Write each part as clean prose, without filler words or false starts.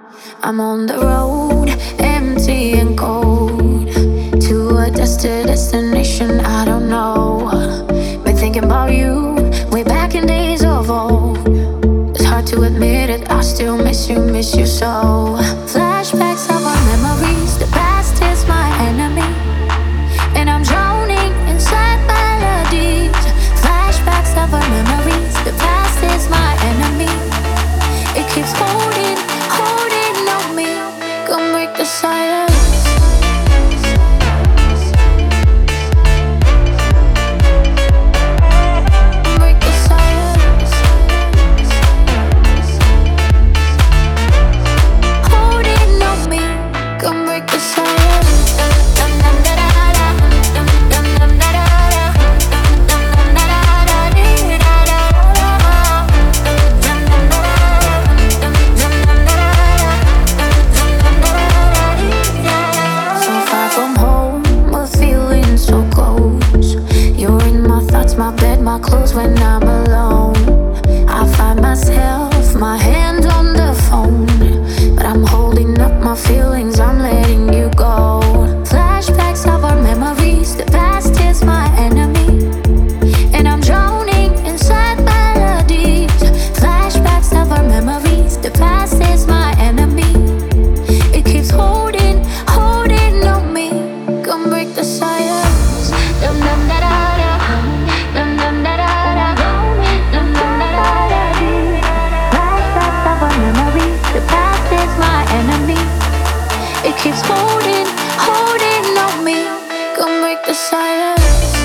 I'm on the road, empty and cold, to a destination I don't know. Been thinking about you, way back in days of old. It's hard to admit it, I still miss you so. Flashbacks of our memories, the past is my enemy, and I'm drowning inside melodies. Flashbacks of our memories, the past is my enemy. It keeps holding on me. Come break the silence. Break the silence. Holding on me. Come break the silence. My bed, my clothes when I'm alone. I find myself, my hand on the phone, but I'm holding up my feelings, I'm letting you go. Flashbacks of our memories, the past is my enemy, and I'm drowning inside melodies. Flashbacks of our memories, the past is my enemy. It keeps holding on me. Come break the silence. Dum dum da da da. Dum dum da da da. Dum dum da da da. Flashbacks of our memories, the past is my enemy. It keeps holding on me. Come break the silence.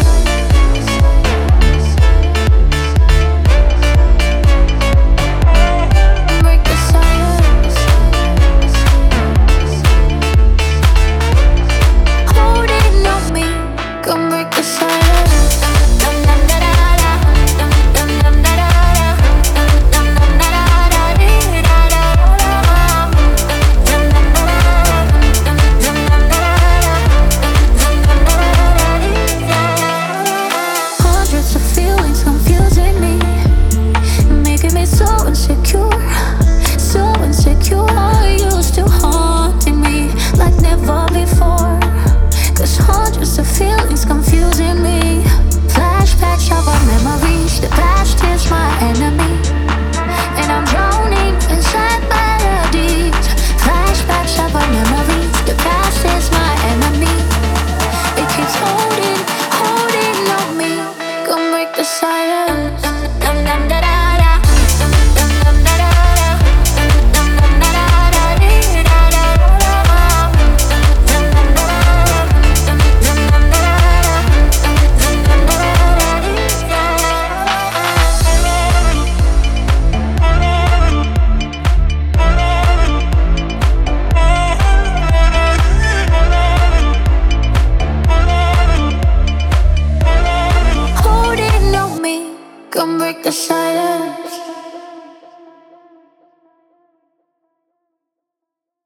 Break the silence. Holding on me. Come break the silence. Dum dum da da da. Dum dum da da da. Dum dum da da da. Dum dum da da. Dum dum da da. Hundreds of feelings confusing me, making me so insecure, so insecure. You're still haunting me like never before. 'Cause hundreds of feelings confusing me. Flashbacks of our memories, the past is my enemy, and I'm drowning inside melodies. Flashbacks of our memories, the past is my enemy. It keeps holding on me. Come break the silence. Dum dum da da da. Dum dum da da da. Dum dum da da da. Dum dum da da. Dum dum da da. Dum dum da Holding on me. Come break the silence.